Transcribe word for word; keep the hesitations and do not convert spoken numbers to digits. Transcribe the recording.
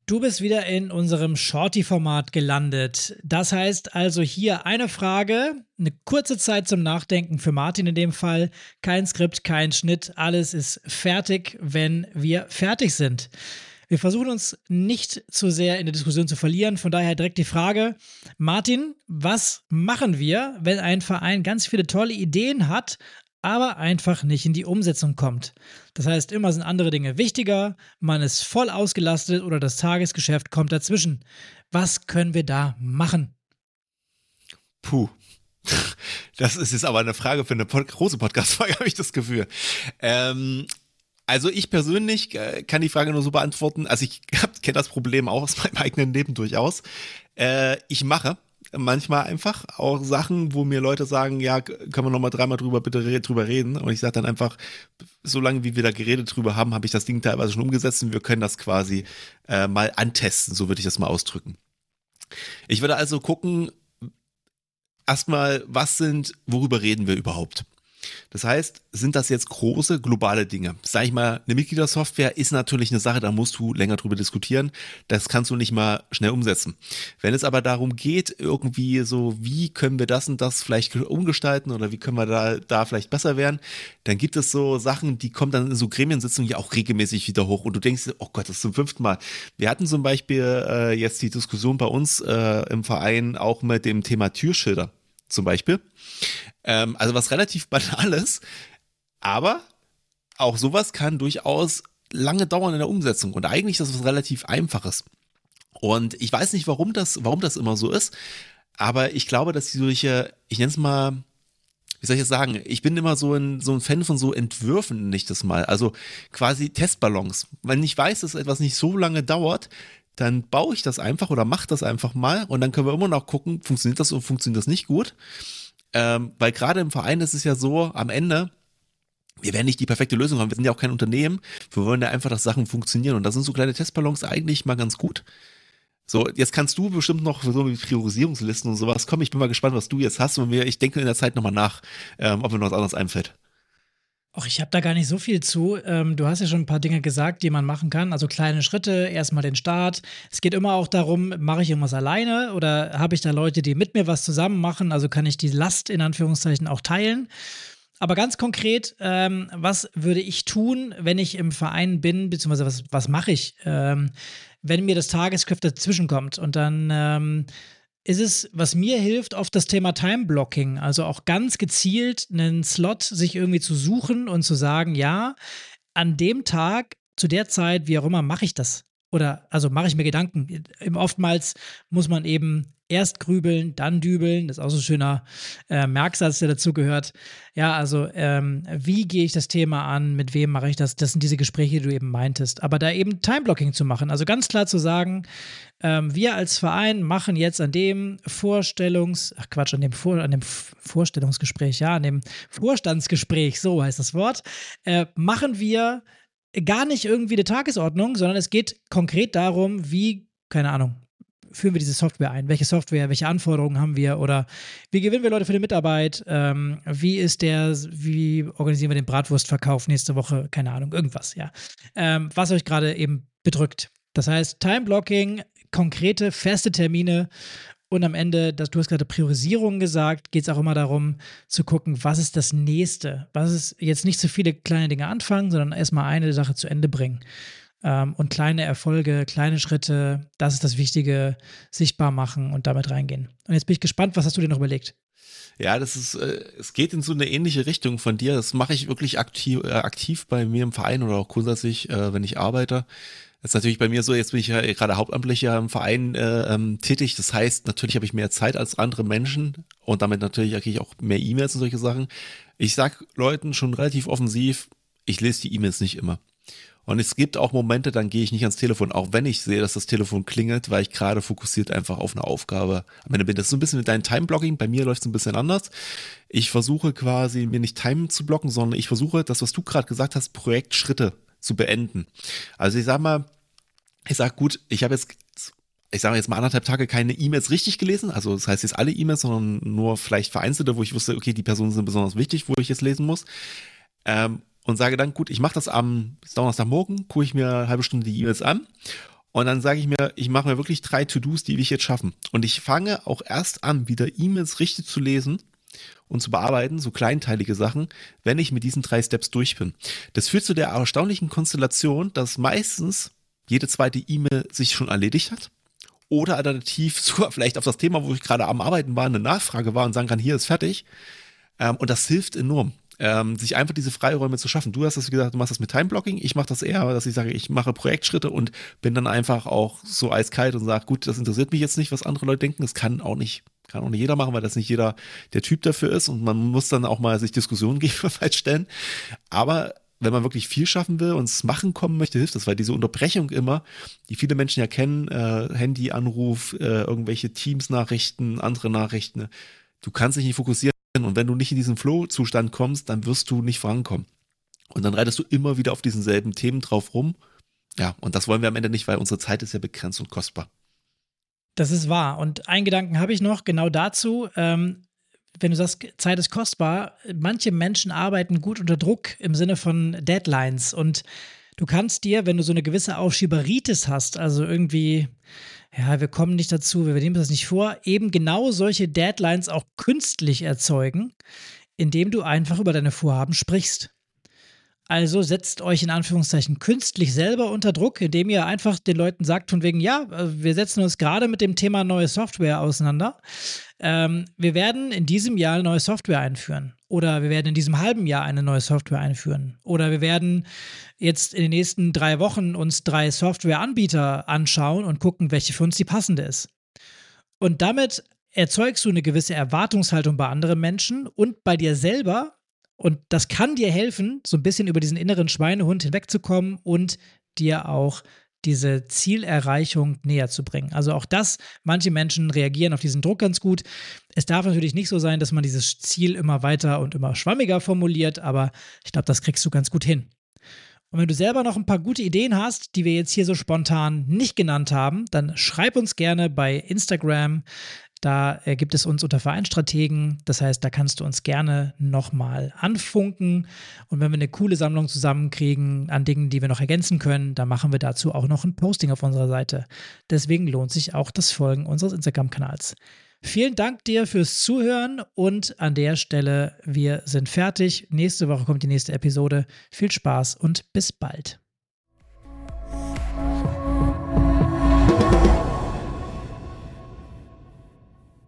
Du bist wieder in unserem Shorty-Format gelandet. Das heißt also hier eine Frage, eine kurze Zeit zum Nachdenken für Martin in dem Fall. Kein Skript, kein Schnitt, alles ist fertig, wenn wir fertig sind. Wir versuchen uns nicht zu sehr in der Diskussion zu verlieren, von daher direkt die Frage, Martin, was machen wir, wenn ein Verein ganz viele tolle Ideen hat, aber einfach nicht in die Umsetzung kommt? Das heißt, immer sind andere Dinge wichtiger, man ist voll ausgelastet oder das Tagesgeschäft kommt dazwischen. Was können wir da machen? Puh, das ist jetzt aber eine Frage für eine pod- große Podcast-Folge, habe ich das Gefühl. Ähm, also ich persönlich äh, kann die Frage nur so beantworten, also ich kenne das Problem auch aus meinem eigenen Leben durchaus. Äh, ich mache manchmal einfach auch Sachen, wo mir Leute sagen, ja, können wir nochmal dreimal drüber bitte re- drüber reden, und ich sage dann einfach, solange wie wir da geredet drüber haben, habe ich das Ding teilweise schon umgesetzt und wir können das quasi äh, mal antesten, so würde ich das mal ausdrücken. Ich würde also gucken, erstmal, was sind, worüber reden wir überhaupt? Das heißt, sind das jetzt große globale Dinge? Sag ich mal, eine Mitgliedersoftware ist natürlich eine Sache, da musst du länger drüber diskutieren. Das kannst du nicht mal schnell umsetzen. Wenn es aber darum geht, irgendwie so, wie können wir das und das vielleicht umgestalten oder wie können wir da, da vielleicht besser werden, dann gibt es so Sachen, die kommen dann in so Gremiensitzungen ja auch regelmäßig wieder hoch und du denkst, oh Gott, das ist zum fünften Mal. Wir hatten zum Beispiel äh, jetzt die Diskussion bei uns äh, im Verein auch mit dem Thema Türschilder zum Beispiel. Ähm, also was relativ Banales, aber auch sowas kann durchaus lange dauern in der Umsetzung und eigentlich ist das was relativ Einfaches. Und ich weiß nicht, warum das, warum das immer so ist, aber ich glaube, dass die solche, ich nenne es mal, wie soll ich das sagen, ich bin immer so ein, so ein Fan von so Entwürfen, nicht das mal, also quasi Testballons. Wenn ich weiß, dass etwas nicht so lange dauert, dann baue ich das einfach oder mache das einfach mal und dann können wir immer noch gucken, funktioniert das oder funktioniert das nicht gut. Ähm, weil gerade im Verein ist es ja so, am Ende, wir werden nicht die perfekte Lösung haben, wir sind ja auch kein Unternehmen, wir wollen ja einfach, dass Sachen funktionieren und da sind so kleine Testballons eigentlich mal ganz gut. So, jetzt kannst du bestimmt noch so mit Priorisierungslisten und sowas kommen, ich bin mal gespannt, was du jetzt hast und wir, ich denke in der Zeit nochmal nach, ähm, ob mir noch was anderes einfällt. Och, ich habe da gar nicht so viel zu. Ähm, du hast ja schon ein paar Dinge gesagt, die man machen kann. Also kleine Schritte, erstmal den Start. Es geht immer auch darum, mache ich irgendwas alleine oder habe ich da Leute, die mit mir was zusammen machen? Also kann ich die Last in Anführungszeichen auch teilen. Aber ganz konkret, ähm, was würde ich tun, wenn ich im Verein bin, beziehungsweise was, was mache ich, ähm, wenn mir das Tagesgeschäft dazwischen kommt? Und dann ähm, ist es, was mir hilft, oft das Thema Time-Blocking. Also auch ganz gezielt einen Slot sich irgendwie zu suchen und zu sagen, ja, an dem Tag, zu der Zeit, wie auch immer, mache ich das. Oder also mache ich mir Gedanken. Oftmals muss man eben erst grübeln, dann dübeln. Das ist auch so ein schöner äh, Merksatz, der dazu gehört. Ja, also ähm, wie gehe ich das Thema an, mit wem mache ich das? Das sind diese Gespräche, die du eben meintest. Aber da eben Time-Blocking zu machen, also ganz klar zu sagen, ähm, wir als Verein machen jetzt an dem Vorstellungs, ach Quatsch, an dem, Vor, an dem Vorstellungsgespräch, ja, an dem Vorstandsgespräch, so heißt das Wort, äh, machen wir gar nicht irgendwie eine Tagesordnung, sondern es geht konkret darum, wie, keine Ahnung, führen wir diese Software ein? Welche Software, welche Anforderungen haben wir? Oder wie gewinnen wir Leute für die Mitarbeit? Ähm, wie ist der, wie organisieren wir den Bratwurstverkauf nächste Woche? Keine Ahnung, irgendwas, ja. Ähm, was euch gerade eben bedrückt. Das heißt, Time-Blocking, konkrete, feste Termine und am Ende, das, du hast gerade Priorisierung gesagt, geht es auch immer darum zu gucken, was ist das Nächste? Was ist jetzt nicht zu viele kleine Dinge anfangen, sondern erstmal eine Sache zu Ende bringen. Ähm, und kleine Erfolge, kleine Schritte, das ist das Wichtige, sichtbar machen und damit reingehen. Und jetzt bin ich gespannt, was hast du dir noch überlegt? Ja, das ist, äh, es geht in so eine ähnliche Richtung von dir. Das mache ich wirklich aktiv, äh, aktiv bei mir im Verein oder auch grundsätzlich, äh, wenn ich arbeite. Das ist natürlich bei mir so, jetzt bin ich ja gerade hauptamtlich ja im Verein äh, ähm, tätig. Das heißt, natürlich habe ich mehr Zeit als andere Menschen und damit natürlich kriege ich auch mehr E-Mails und solche Sachen. Ich sag Leuten schon relativ offensiv, ich lese die E-Mails nicht immer. Und es gibt auch Momente, dann gehe ich nicht ans Telefon, auch wenn ich sehe, dass das Telefon klingelt, weil ich gerade fokussiert einfach auf eine Aufgabe am Ende bin. Das ist so ein bisschen mit deinem Time-Blocking, bei mir läuft es ein bisschen anders. Ich versuche quasi, mir nicht Time zu blocken, sondern ich versuche, das, was du gerade gesagt hast, Projektschritte zu beenden. Also ich sag mal, ich sag gut, ich habe jetzt, ich sage jetzt mal anderthalb Tage keine E-Mails richtig gelesen, also das heißt jetzt alle E-Mails, sondern nur vielleicht vereinzelte, wo ich wusste, okay, die Personen sind besonders wichtig, wo ich jetzt lesen muss. Ähm, und sage dann, gut, ich mache das am Donnerstagmorgen, gucke ich mir eine halbe Stunde die E-Mails an Und dann sage ich mir, ich mache mir wirklich drei To-Dos, die will ich jetzt schaffen. Und ich fange auch erst an, wieder E-Mails richtig zu lesen und zu bearbeiten, so kleinteilige Sachen, wenn ich mit diesen drei Steps durch bin. Das führt zu der erstaunlichen Konstellation, dass meistens jede zweite E-Mail sich schon erledigt hat. Oder alternativ sogar vielleicht auf das Thema, wo ich gerade am Arbeiten war, eine Nachfrage war und sagen kann, hier ist fertig. Ähm, und das hilft enorm, ähm, sich einfach diese Freiräume zu schaffen. Du hast das, wie gesagt, du machst das mit Timeblocking. Ich mache das eher, dass ich sage, ich mache Projektschritte und bin dann einfach auch so eiskalt und sage, gut, das interessiert mich jetzt nicht, was andere Leute denken. Das kann auch nicht, kann auch nicht jeder machen, weil das nicht jeder der Typ dafür ist. Und man muss dann auch mal sich Diskussionen gegebenenfalls stellen. Aber wenn man wirklich viel schaffen will und ins Machen kommen möchte, hilft das, weil diese Unterbrechung immer, die viele Menschen ja kennen, äh, Handyanruf, äh, irgendwelche Teams-Nachrichten, andere Nachrichten, du kannst dich nicht fokussieren und wenn du nicht in diesen Flow-Zustand kommst, dann wirst du nicht vorankommen. Und dann reitest du immer wieder auf diesen selben Themen drauf rum. Ja, und das wollen wir am Ende nicht, weil unsere Zeit ist ja begrenzt und kostbar. Das ist wahr. Und einen Gedanken habe ich noch genau dazu. Ähm, wenn du sagst, Zeit ist kostbar, manche Menschen arbeiten gut unter Druck im Sinne von Deadlines. Und du kannst dir, wenn du so eine gewisse Aufschieberitis hast, also irgendwie, ja, wir kommen nicht dazu, wir nehmen das nicht vor, eben genau solche Deadlines auch künstlich erzeugen, indem du einfach über deine Vorhaben sprichst. Also setzt euch in Anführungszeichen künstlich selber unter Druck, indem ihr einfach den Leuten sagt, von wegen, ja, wir setzen uns gerade mit dem Thema neue Software auseinander. Ähm, wir werden in diesem Jahr neue Software einführen. Oder wir werden in diesem halben Jahr eine neue Software einführen. Oder wir werden jetzt in den nächsten drei Wochen uns drei Softwareanbieter anschauen und gucken, welche für uns die passende ist. Und damit erzeugst du eine gewisse Erwartungshaltung bei anderen Menschen und bei dir selber. Und das kann dir helfen, so ein bisschen über diesen inneren Schweinehund hinwegzukommen und dir auch diese Zielerreichung näher zu bringen. Also auch das, manche Menschen reagieren auf diesen Druck ganz gut. Es darf natürlich nicht so sein, dass man dieses Ziel immer weiter und immer schwammiger formuliert, aber ich glaube, das kriegst du ganz gut hin. Und wenn du selber noch ein paar gute Ideen hast, die wir jetzt hier so spontan nicht genannt haben, dann schreib uns gerne bei Instagram. Da äh, gibt es uns unter Vereinsstrategen. Das heißt, da kannst du uns gerne nochmal anfunken. Und wenn wir eine coole Sammlung zusammenkriegen an Dingen, die wir noch ergänzen können, dann machen wir dazu auch noch ein Posting auf unserer Seite. Deswegen lohnt sich auch das Folgen unseres Instagram-Kanals. Vielen Dank dir fürs Zuhören und an der Stelle, wir sind fertig. Nächste Woche kommt die nächste Episode. Viel Spaß und bis bald.